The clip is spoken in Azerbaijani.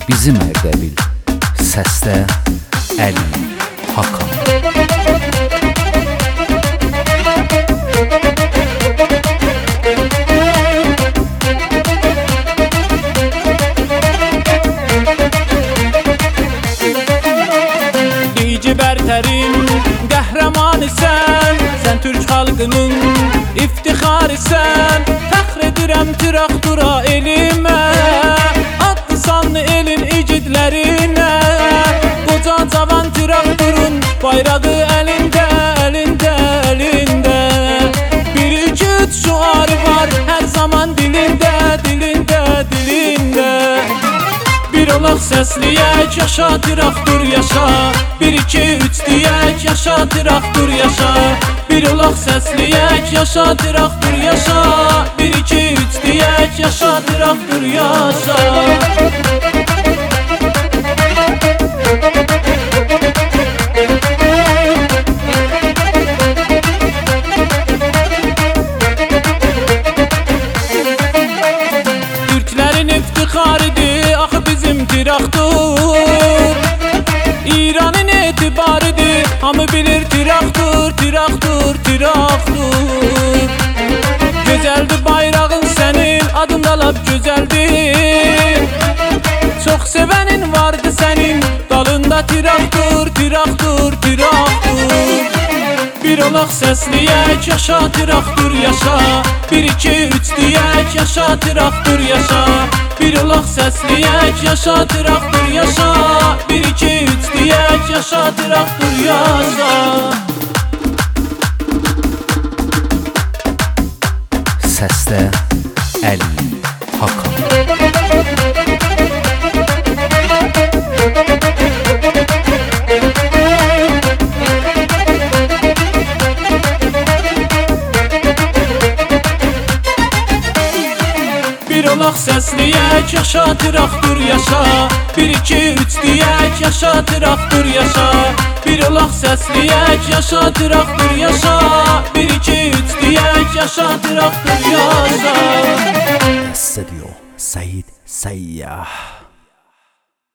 bizim Ərdəbil. Səsdə Əli Hakan. Bərtərin qəhrəmanı sən Türk xalqının iftiharı sən. Fəxr edirəm traktora elimə, adlı sanlı elin igidlərinə. Qoca cavan traktorun bayrağı əlində, əlində, əlində. Bir iki üç şuarı var hər zaman dilində, dilində, dilində. Bir olaq səsləyək, yaşa traktor yaşa. Bir iki üç deyək, yaşa traktor yaşa. Bir olaq səsləyək, yaşa traktor yaşa. Bir iki üç deyək, yaşa traktor yaşa. Türklərin iftiharıdır axı bizim traktor. İranın etibarıdır, hamı bilir traktor, traktor, traktor. Gözəldir bayrağın sənin, adın da lap gözəldir. Çox sevənin vardı sənin, dalında traktor, traktor, traktor. Bir olaq səsləyək, yaşa traktor yaşa. Bir iki üç deyək, yaşa traktor yaşa. Bir olaq səsləyək, yaşa traktor yaşa. Bir iki üç deyək, yaşa traktor yaşa. Səsdə Əli Hakan. Bir olaq səsləyək, yaşa traktor yaşa. Bir iki üç deyək, yaşa traktor yaşa. Bir olaq səsləyək, yaşa traktor yaşa. Bir iki üç deyək, yaşa traktor yaşa. Stüdyo Seyid Seyyah.